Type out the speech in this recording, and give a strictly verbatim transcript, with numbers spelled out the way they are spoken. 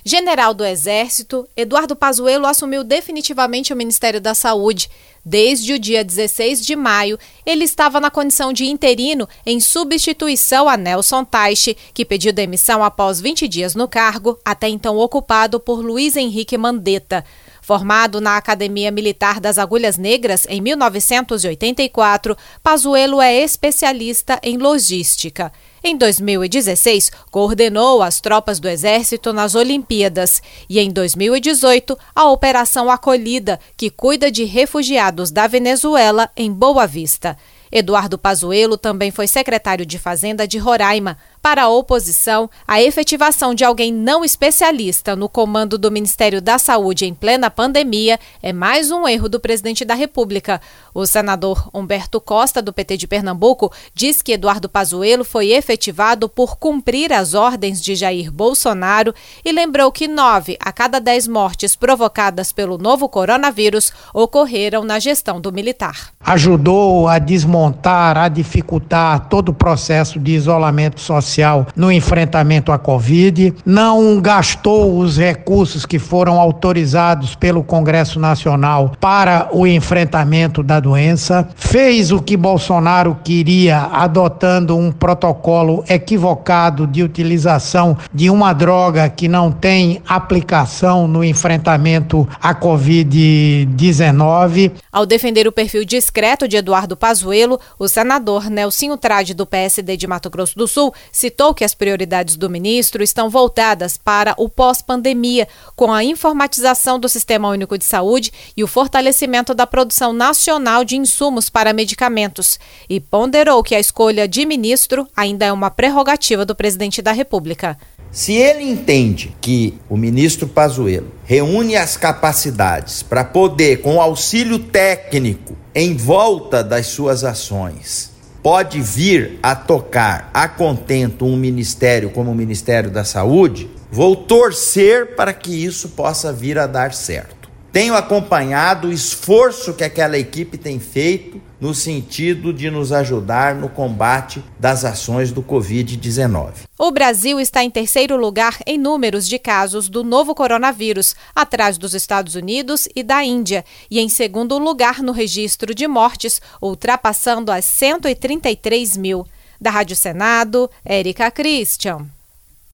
General do Exército, Eduardo Pazuello assumiu definitivamente o Ministério da Saúde. Desde o dia dezesseis de maio, ele estava na condição de interino em substituição a Nelson Teich, que pediu demissão após vinte dias no cargo, até então ocupado por Luiz Henrique Mandetta. Formado na Academia Militar das Agulhas Negras em mil novecentos e oitenta e quatro, Pazuello é especialista em logística. Em dois mil e dezesseis, coordenou as tropas do Exército nas Olimpíadas e, em dois mil e dezoito, a Operação Acolhida, que cuida de refugiados da Venezuela em Boa Vista. Eduardo Pazuello também foi secretário de Fazenda de Roraima. Para a oposição, a efetivação de alguém não especialista no comando do Ministério da Saúde em plena pandemia é mais um erro do presidente da República. O senador Humberto Costa, do P T de Pernambuco, diz que Eduardo Pazuello foi efetivado por cumprir as ordens de Jair Bolsonaro e lembrou que nove a cada dez mortes provocadas pelo novo coronavírus ocorreram na gestão do militar. Ajudou a desmontar, a dificultar todo o processo de isolamento social no enfrentamento à Covid, não gastou os recursos que foram autorizados pelo Congresso Nacional para o enfrentamento da doença, fez o que Bolsonaro queria, adotando um protocolo equivocado de utilização de uma droga que não tem aplicação no enfrentamento à covid dezenove. Ao defender o perfil discreto de Eduardo Pazuello, o senador Nelsinho Trade, do P S D de Mato Grosso do Sul, citou que as prioridades do ministro estão voltadas para o pós-pandemia, com a informatização do Sistema Único de Saúde e o fortalecimento da produção nacional de insumos para medicamentos, e ponderou que a escolha de ministro ainda é uma prerrogativa do presidente da República. Se ele entende que o ministro Pazuello reúne as capacidades para poder, com auxílio técnico, em volta das suas ações, pode vir a tocar a contento um ministério como o Ministério da Saúde, vou torcer para que isso possa vir a dar certo. Tenho acompanhado o esforço que aquela equipe tem feito no sentido de nos ajudar no combate das ações do covid dezenove. O Brasil está em terceiro lugar em números de casos do novo coronavírus, atrás dos Estados Unidos e da Índia, e em segundo lugar no registro de mortes, ultrapassando as cento e trinta e três mil. Da Rádio Senado, Érica Christian.